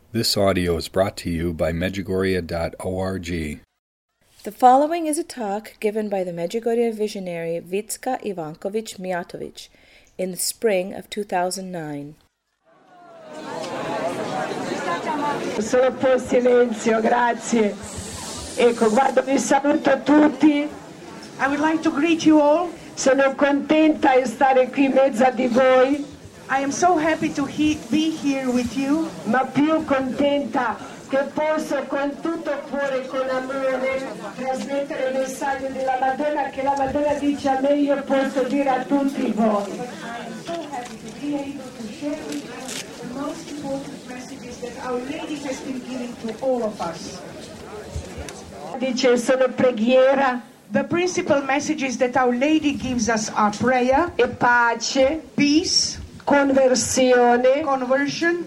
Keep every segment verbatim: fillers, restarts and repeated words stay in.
This audio is brought to you by Medjugorje dot org. The following is a talk given by the Medjugorje visionary Vicka Ivanković Mijatović in the spring of two thousand nine. Solo per silenzio, grazie. Ecco, guarda, vi saluto tutti. I would like to greet you all. Sono contenta di stare qui in mezzo a di voi. I am so happy to he- be here with you. Ma più contenta che posso con tutto cuore e con amore trasmettere il messaggio della Madonna, che la Madonna dice a me, io posso dire a tutti voi. I am so happy to be able to share with you the most important messages that Our Lady has been giving to all of us. Dice sono preghiera. The principal messages that Our Lady gives us are prayer, e pace, peace, conversione, conversion,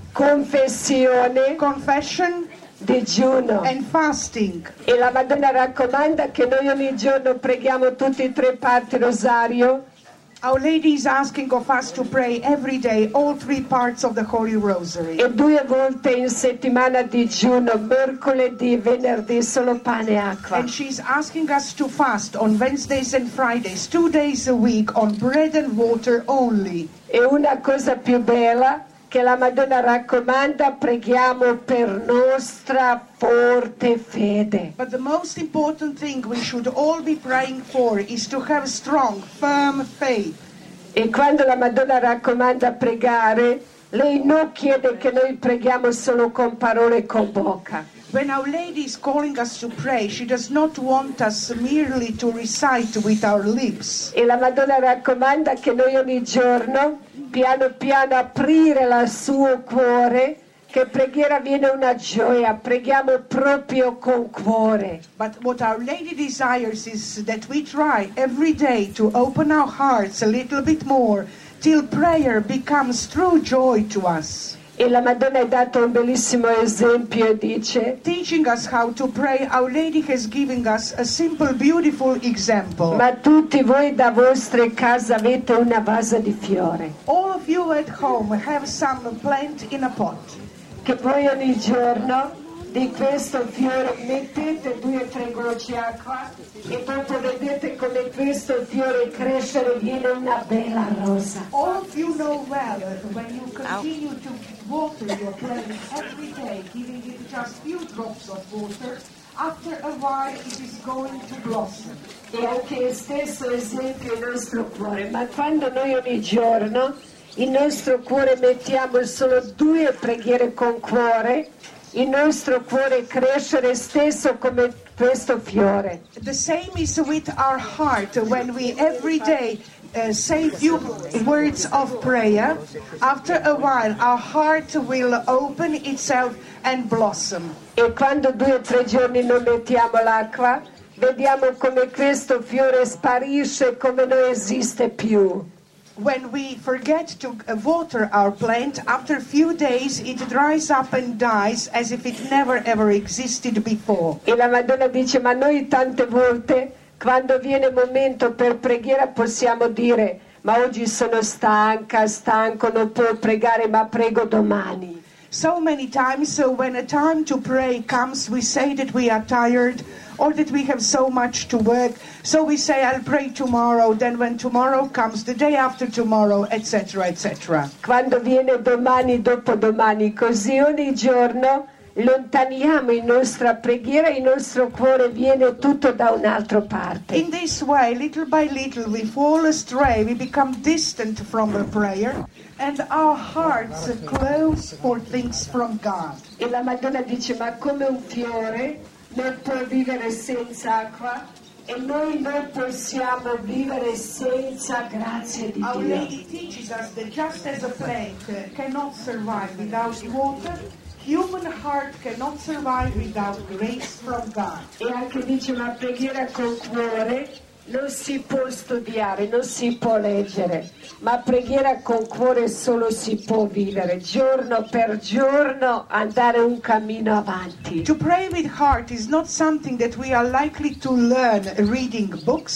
confessione, confession, digiuno. and fasting. E la Madonna raccomanda che noi ogni giorno preghiamo tutti e tre parti rosario. Our Lady is asking of us to pray every day all three parts of the Holy Rosary. E due volte in settimana digiuno, mercoledì, venerdì, solo pane e acqua. And she's asking us to fast on Wednesdays and Fridays, two days a week on bread and water only. E una cosa più bella che la Madonna raccomanda, preghiamo per nostra forte fede. But the most important thing we should all be praying for is to have strong, firm faith. E quando la Madonna raccomanda pregare, lei non chiede che noi preghiamo solo con parole e con bocca. When Our Lady is calling us to pray, she does not want us merely to recite with our lips. E la Madonna raccomanda che noi ogni giorno, piano piano, aprire il suo cuore, che preghiera viene una gioia, preghiamo proprio con cuore. But what Our Lady desires is that we try every day to open our hearts a little bit more, till prayer becomes true joy to us. E la Madonna ha dato un bellissimo esempio e dice: Teaching us how to pray, Our Lady has given us a simple, beautiful example. ma tutti voi da vostre case avete una vasa di fiore, All of you at home have some plant in a pot. che voi ogni giorno di questo fiore mettete due o tre gocce d'acqua e dopo vedete come questo fiore crescere, viene una bella rosa. All of you know well that when you continue to water your plant every day, giving it just few drops of water, after a while it is going to blossom. E anche il stesso esempio il nostro cuore, ma quando noi ogni giorno il nostro cuore mettiamo solo due preghiere con cuore, il nostro cuore crescere stesso come questo fiore. The same is with our heart. When we every day uh, say few words of prayer, after a while our heart will open itself and blossom. E quando due o tre giorni non mettiamo l'acqua, vediamo come questo fiore sparisce, come non esiste più. When we forget to uh, water our plant, after a few days it dries up and dies as if it never ever existed before. E la Madonna dice: ma noi tante volte, quando viene il momento per preghiera, possiamo dire: ma oggi sono stanca, stanco, non puedo pregare, ma prego domani. So many times, so when a time to pray comes, we say that we are tired or that we have so much to work. So we say, I'll pray tomorrow. Then when tomorrow comes, the day after tomorrow, et cetera, et cetera. Quando viene domani, dopodomani, così ogni giorno lontaniamo in nostra preghiera, il nostro cuore viene tutto da un'altra parte. In this way, little by little, we fall astray, we become distant from the prayer, and our hearts close for things from God. E la Madonna dice: ma come un fiore non può vivere senza acqua, e noi non possiamo vivere senza grazia di Our Dio. Lady teaches us that just as a plant uh, cannot survive without water, human heart cannot survive without grace from God. E anche dice: ma preghiera con cuore non si può studiare, non si può leggere, ma preghiera con cuore solo si può vivere, giorno per giorno andare un cammino avanti. To pray with heart is not something that we are likely to learn reading books,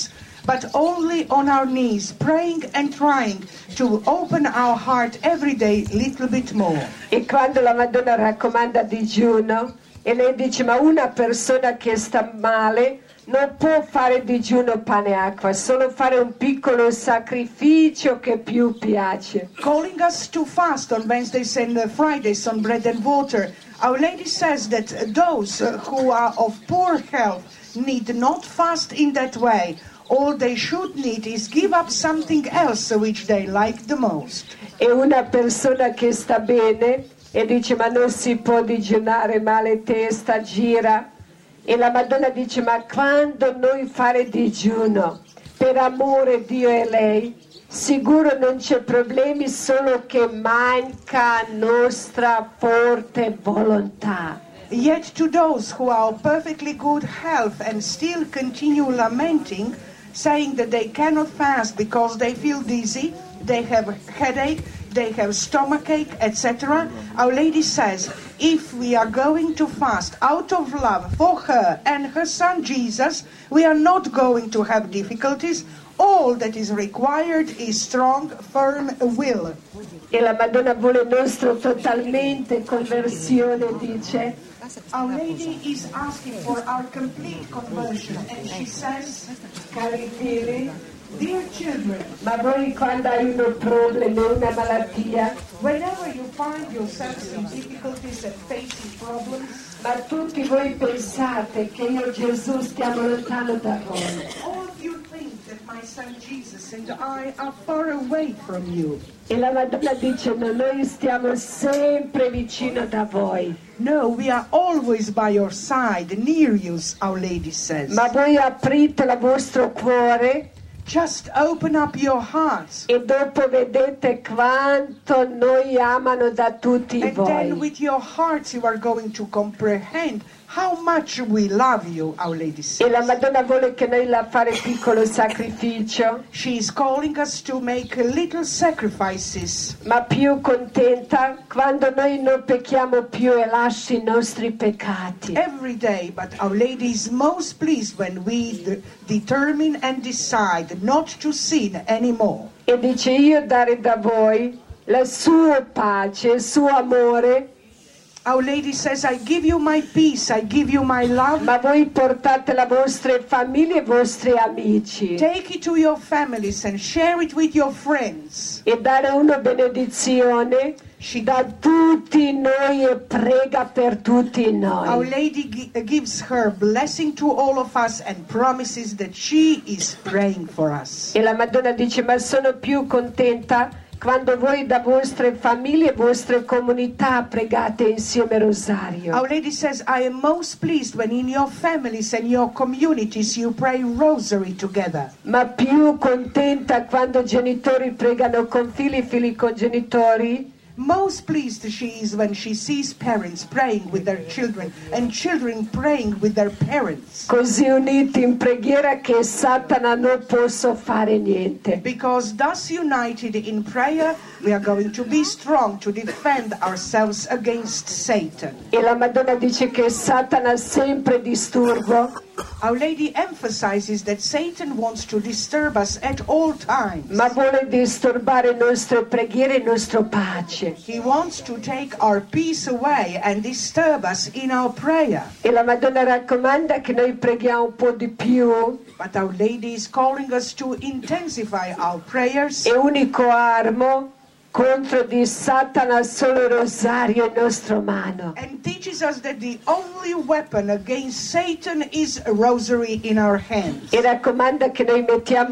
but only on our knees, praying and trying to open our heart every day a little bit more. E quando la Madonna raccomanda digiuno, e lei dice, ma una persona che sta male non può fare digiuno pane e acqua, solo fare un piccolo sacrificio che più piace. Calling us to fast on Wednesdays and uh, Fridays on bread and water, Our Lady says that those uh, who are of poor health need not fast in that way. All they should need is give up something else which they like the most. E una persona che sta bene e dice, ma non si può digiunare, male testa, gira. E la Madonna dice, ma quando noi fare digiuno per amore Dio e lei, sicuro non c'è problemi, solo che manca nostra forte volontà. Yet to those who are of perfectly good health and still continue lamenting, saying that they cannot fast because they feel dizzy, they have headache, they have stomachache, et cetera. Our Lady says, if we are going to fast out of love for her and her son Jesus, we are not going to have difficulties. All that is required is strong, firm will. E la Madonna vuole nostro totalmente conversione, dice. Our Lady is asking for our complete conversion, and she says, Cari figli, dear children, ma voi quando hai un problema, una malattia, whenever you find yourselves in difficulties and facing problems, ma tutti voi pensate che io Gesù stiamo lontano da voi. all of you think that my son Jesus and I are far away from you. E la Madonna dice, no, noi stiamo sempre vicino da voi. No, we are always by your side, near you, Our Lady says. Ma voi aprite il vostro cuore Just open up your hearts. e dopo vedete quanto noi amano da tutti And then voi. with your hearts you are going to comprehend how much we love you, Our Lady E la says. Madonna vuole che noi la fare piccolo sacrificio, She is calling us to make little sacrifices. ma più contenta quando noi non pecchiamo più e lasci i nostri peccati. Every day, but Our Lady is most pleased when we de- determine and decide not to sin anymore. E dice, io dare da voi la sua pace, il suo amore, Our Lady says, I give you my peace, I give you my love. ma voi portate la vostre famiglie e i vostri amici. Take it to your families and share it with your friends. E dare una benedizione da tutti noi e prega per tutti Our noi. Lady gi- gives her blessing to all of us and promises that she is praying for us. E la Madonna dice, ma sono più contenta quando voi da vostre famiglie e vostre comunità pregate insieme rosario. Our Lady says, I am most pleased when in your families and your communities you pray rosary together. Ma più contenta quando genitori pregano con figli, figli con genitori. Most pleased she is when she sees parents praying with their children and children praying with their parents. Così uniti in preghiera che Satana non possa fare niente. Because thus united in prayer, we are going to be strong to defend ourselves against Satan. E la Madonna dice che Satana sempre disturbo, Our Lady emphasizes that Satan wants to disturb us at all times. ma vuole disturbare le nostre preghiere e la nostra pace. He wants to take our peace away and disturb us in our prayer. E la Madonna raccomanda che noi preghiamo un po' di più. But Our Lady is calling us to intensify our prayers. E unico armo contro di Satana solo il rosario in nostra mano. And teaches us that the only weapon against Satan is a rosary in our hands. E raccomanda che noi mettiamo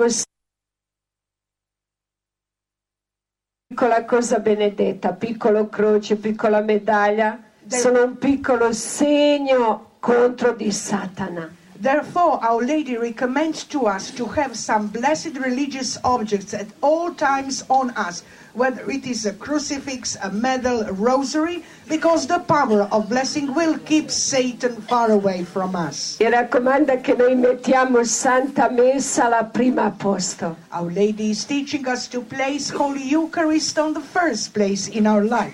piccola cosa benedetta, piccolo croce, piccola medaglia, sono un piccolo segno contro di Satana. Therefore, Our Lady recommends to us to have some blessed religious objects at all times on us, whether it is a crucifix, a medal, a rosary, because the power of blessing will keep Satan far away from us. E raccomanda che noi mettiamo Santa Messa alla prima posto. Our Lady is teaching us to place Holy Eucharist on the first place in our lives.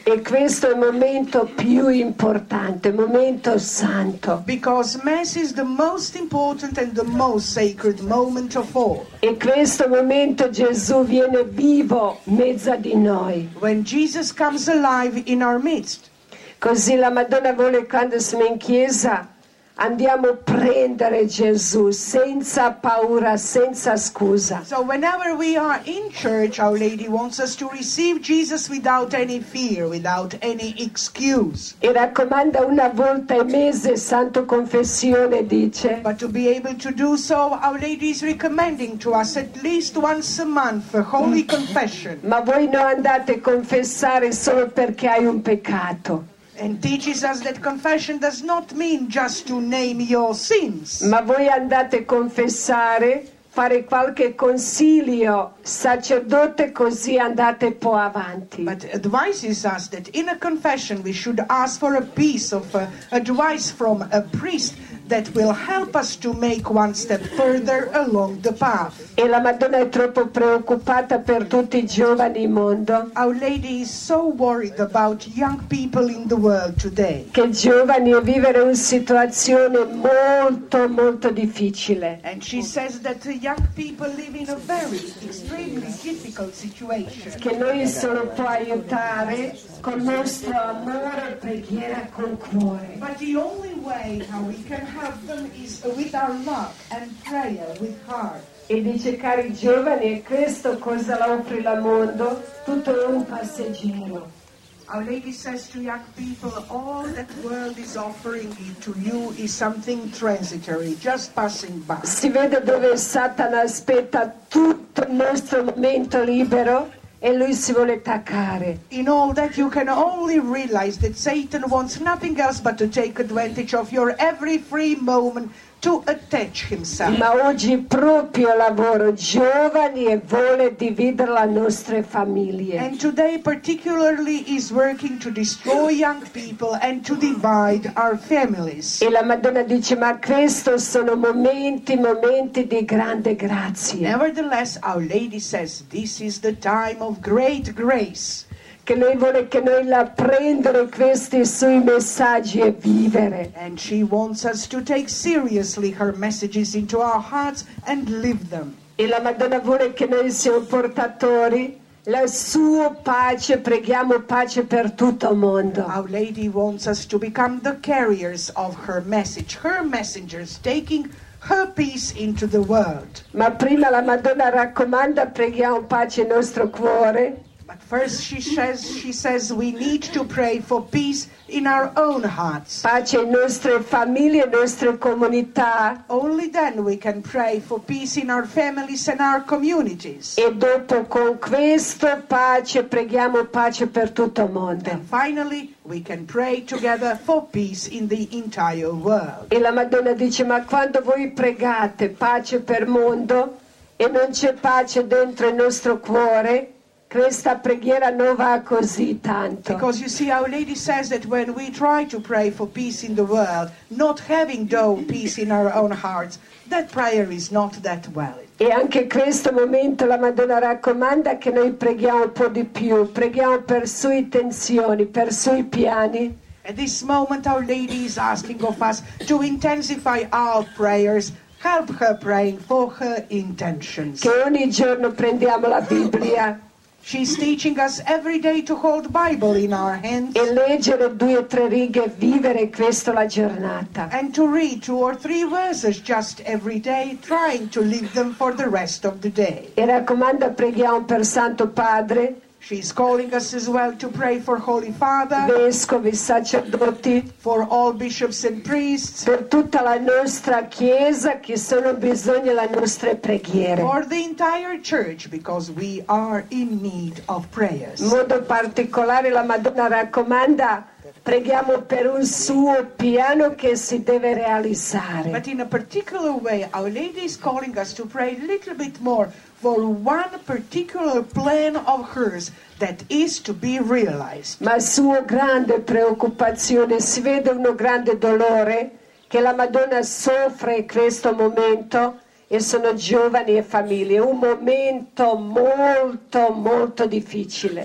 E questo è il momento più importante, il momento santo. Because Mass is the most important and the most sacred moment of all. E questo momento Gesù viene vivo mezzo di noi. When Jesus comes alive in our midst. Così la Madonna vuole, quando siamo in chiesa, andiamo a prendere Gesù senza paura, senza scusa. So whenever we are in church, Our Lady wants us to receive Jesus without any fear, without any excuse. E raccomanda una volta al mese, Santo Confessione dice. But to be able to do so, Our Lady is recommending to us at least once a month a Holy Confession. Ma voi non andate a confessare solo perché hai un peccato. And teaches us that confession does not mean just to name your sins. Ma voi andate a confessare, fare qualche consiglio sacerdote, così andate poi avanti. But advises us that in a confession we should ask for a piece of uh, advice from a priest that will help us to make one step further along the path. E la Madonna è troppo preoccupata per tutti i giovani in mondo. Our Lady is so worried about young people in the world today. Che giovani vivere una situazione molto molto difficile. And she says that the young people live in a very extremely difficult situation. Che noi solo può aiutare con il nostro amore e preghiera con cuore. But the only way how we can help them is with our love and prayer with heart. E dice, cari giovani, e questo cosa la offre al mondo? Tutto è un passeggero. Our Lady says to young people, all that world is offering to you is something transitory, just passing by. Si vede dove Satana aspetta tutto il nostro momento libero e lui si vuole attaccare. In all that you can only realize that Satan wants nothing else but to take advantage of your every free moment to attach himself. Ma oggi proprio lavoro giovani e vuole dividere le nostre famiglie. And today particularly is working to destroy young people and to divide our families. E la Madonna dice, ma questo sono momenti, momenti di grande grazia. Nevertheless, Our Lady says this is the time of great grace. Che lei vuole che noi la prendere questi suoi messaggi e vivere. And she wants us to take seriously her messages into our hearts and live them. E la Madonna vuole che noi siamo portatori la sua pace, preghiamo pace per tutto il mondo. Our Lady wants us to become the carriers of her message, her messengers, taking her peace into the world. Ma prima la Madonna raccomanda, preghiamo pace nel nostro cuore. But first she says, she says we need to pray for peace in our own hearts. Pace in nostre famiglie, in nostre comunità. Only then we can pray for peace in our families and our communities. E dopo con questo pace, preghiamo pace per tutto il mondo. And finally we can pray together for peace in the entire world. E la Madonna dice, ma quando voi pregate pace per il mondo e non c'è pace dentro il nostro cuore, questa preghiera non va così tanto. Because you see, Our Lady says that when we try to pray for peace in the world, not having though peace in our own hearts, that prayer is not that valid. E anche in questo momento la Madonna raccomanda che noi preghiamo un po' di più, preghiamo per sue intenzioni, per suoi piani. At this moment, Our Lady is asking of us to intensify our prayers. Help her praying for her intentions. Che ogni giorno prendiamo la Bibbia. She's teaching us every day to hold Bible in our hands. E leggere due o tre righe e vivere questo la giornata. And to read two or three verses just every day, trying to live them for the rest of the day. E raccomanda, preghiamo per Santo Padre. She's calling us as well to pray for Holy Father, vescovi, sacerdoti, for all bishops and priests, per tutta la nostra Chiesa che sono bisogno delle nostre preghiere. for the entire church, because we are in need of prayers. In modo particolare la Madonna raccomanda, preghiamo per un suo piano che si deve realizzare. But in a particular way, Our Lady is calling us to pray a little bit more for one particular plan of hers that is to be realized. Ma sua grande preoccupazione, si vede uno grande dolore che la Madonna soffre in questo momento, e sono giovani e famiglie, un momento molto molto difficile.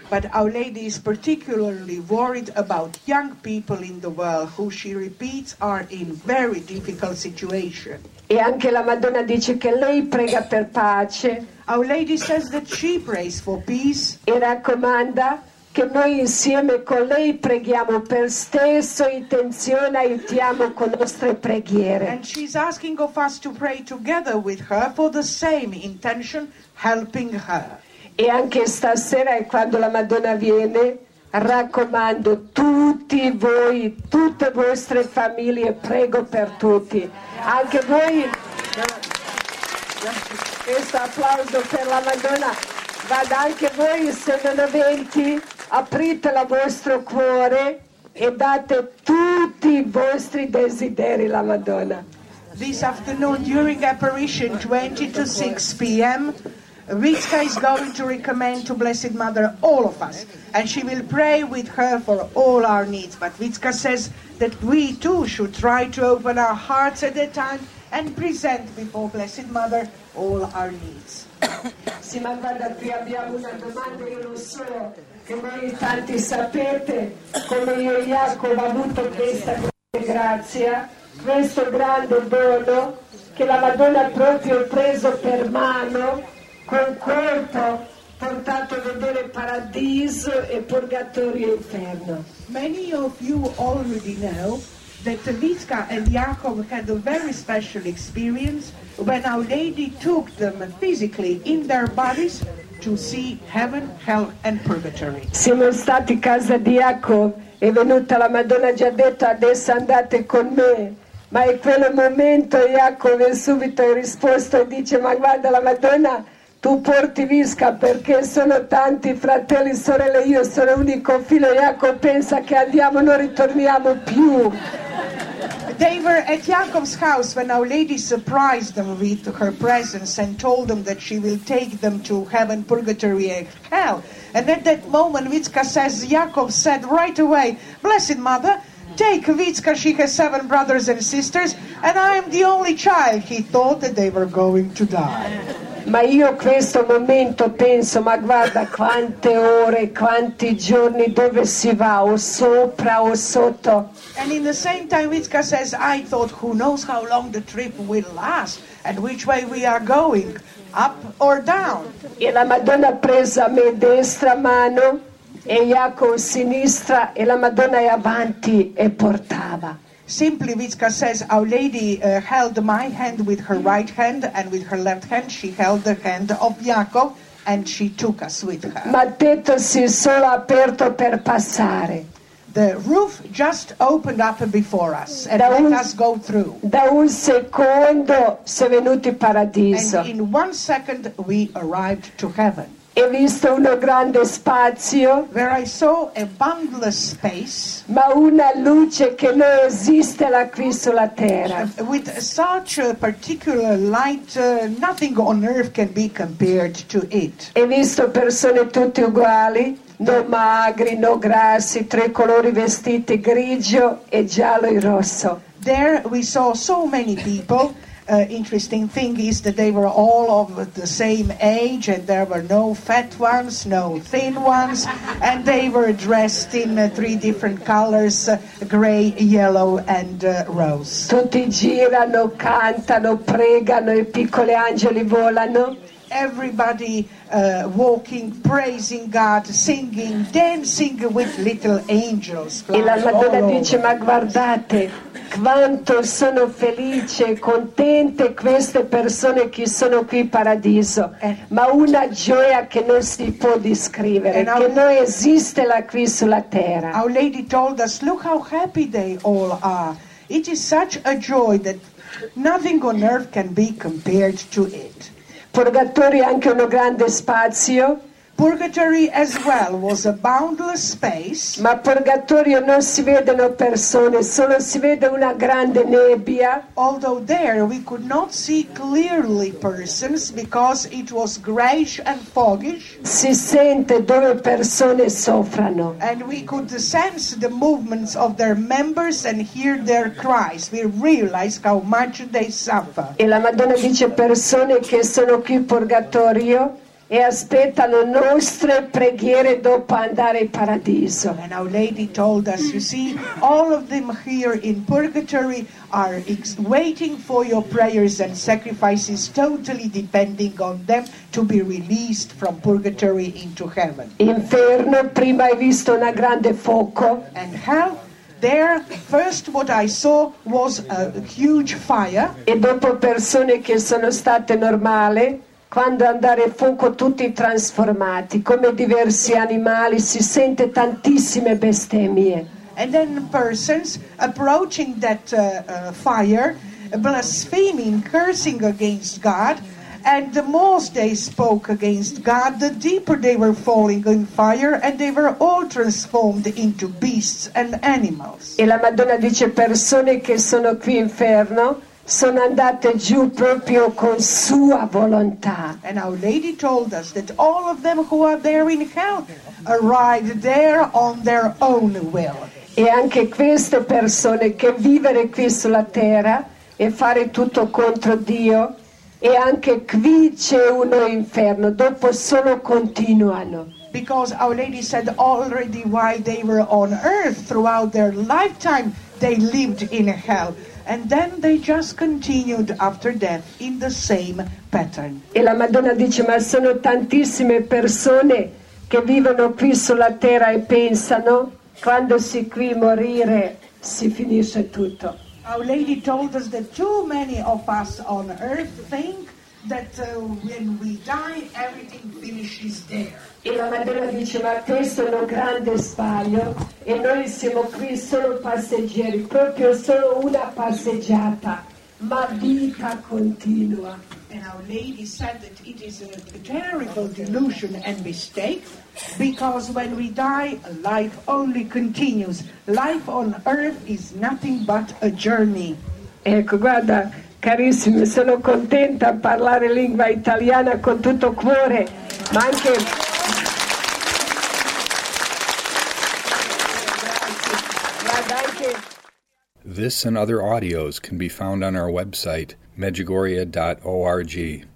But Our Lady is particularly worried about young people in the world who, she repeats, are in very difficult situation. E anche la Madonna dice che lei prega per pace. Our Lady says that she prays for peace. E raccomanda che noi insieme con lei preghiamo per stesso intenzione, aiutiamo con nostre preghiere. And she's asking of us to pray together with her for the same intention, helping her. E anche stasera, quando la Madonna viene, raccomando tutti voi, tutte vostre famiglie, prego per tutti. Anche voi, questo applauso per la Madonna, vada anche voi, se non aventi, aprite il vostro cuore e date tutti i vostri desideri alla Madonna. This afternoon, during apparition, twenty to six p.m., Vitska is going to recommend to Blessed Mother all of us, and she will pray with her for all our needs. But Vitska says that we too should try to open our hearts at that time and present before Blessed Mother all our needs. Sì, ma guarda, qui abbiamo una domanda, io non so che voi tanti sapete come io e Jacopo ho avuto questa grande grazia, questo grande dono che la Madonna ha proprio preso per mano, con corpo portato a vedere paradiso e purgatorio e inferno. Many of you already know that Vitska and Jacob had a very special experience when Our Lady took them physically in their bodies to see heaven, hell and purgatory. Siamo stati a casa di Jacob, è venuta la Madonna, ha già detto adesso andate con me. Ma in quel momento Jacob è subito ha risposto e dice: ma guarda, la Madonna, tu porti Vitska perché sono tanti fratelli e sorelle, io sono unico figlio. Jacob pensa che andiamo, non ritorniamo più. They were at Jacob's house when Our Lady surprised them with her presence and told them that she will take them to heaven, purgatory and hell. And at that moment Vitska says, Jacob said right away, Blessed Mother, take Vitska, she has seven brothers and sisters, and I am the only child. He thought that they were going to die. Ma io in questo momento penso, ma guarda quante ore, quanti giorni, dove si va, o sopra o sotto. And in the same time Vitska says, I thought, who knows how long the trip will last and which way we are going, up or down. E la Madonna ha preso a me destra mano e Jacopo sinistra e la Madonna è avanti e portava. Simply Vitska says, Our Lady uh, held my hand with her right hand, and with her left hand she held the hand of Jacob, and she took us with her. Ma il tetto si è solo aperto per passare. The roof just opened up before us and Da let un, us go through. Da un secondo si è venuti in paradiso. And in one second we arrived to heaven. E visto uno grande spazio, where I saw a boundless space, ma una luce che non esiste là qui sulla terra. With such a particular light, uh, nothing on earth can be compared to it. E visto persone tutte uguali, no magri, no grassi, tre colori vestiti, grigio e giallo e rosso. There we saw so many people. Uh, interesting thing is that they were all of the same age, and there were no fat ones, no thin ones, and they were dressed in uh, three different colors, uh, gray, yellow and uh, rose. Tutti girano, cantano, pregano, i piccoli angeli volano. Everybody uh, walking, praising God, singing, dancing with little angels. E la Madonna dice, ma guardate quanto sono felice e contente queste persone che sono qui in paradiso, eh. ma una gioia che non si può descrivere, che our, non esiste là qui sulla terra. Our Lady told us, look how happy they all are. It is such a joy that nothing on earth can be compared to it. Purgatorio è anche uno grande spazio. Purgatory as well was a boundless space. Ma purgatorio non si vedono persone, solo si vede una grande nebbia. Although there we could not see clearly persons because it was grayish and foggish. Si sente dove persone soffrano. And we could sense the movements of their members and hear their cries. We realized how much they suffer. E la Madonna dice persone che sono qui in purgatorio. e aspettano nostre preghiere dopo andare in paradiso. And Our Lady told us, you see, all of them here in purgatory are ex- waiting for your prayers and sacrifices, totally depending on them to be released from purgatory into heaven. Inferno, prima hai visto una grande fuoco, And hell, there, first what I saw was a huge fire, e dopo persone che sono state normali, quando andare fuoco tutti trasformati, come diversi animali, si sente tantissime bestemmie. and then persons approaching that uh, uh, fire, blaspheming, cursing against God, and the most they spoke against God, the deeper they were falling in fire, and they were all transformed into beasts and animals. E la Madonna dice persone che sono qui in inferno sono andate giù proprio con sua volontà. And Our Lady told us that all of them who are there in hell arrived there on their own will. E anche queste persone che vivere qui sulla terra e fare tutto contro Dio, e anche qui c'è uno inferno, dopo solo continuano. Because Our Lady said already while they were on earth, throughout their lifetime, they lived in hell. And then they just continued after death in the same pattern. E la Madonna dice, ma sono tantissime persone che vivono qui sulla terra e pensano, quando si qui morire si finisce tutto. Our Lady told us that too many of us on earth think that uh, when we die, everything finishes there. E la Madonna dice, ma questo è un grande sbaglio e noi siamo qui solo passeggeri, proprio solo una passeggiata, ma vita continua. And Our Lady said that it is a terrible delusion and mistake, because when we die, life only continues. Life on earth is nothing but a journey. Ecco, guarda, carissimi, sono contenta a parlare lingua italiana con tutto cuore, ma anche... This and other audios can be found on our website, medjugorje dot org.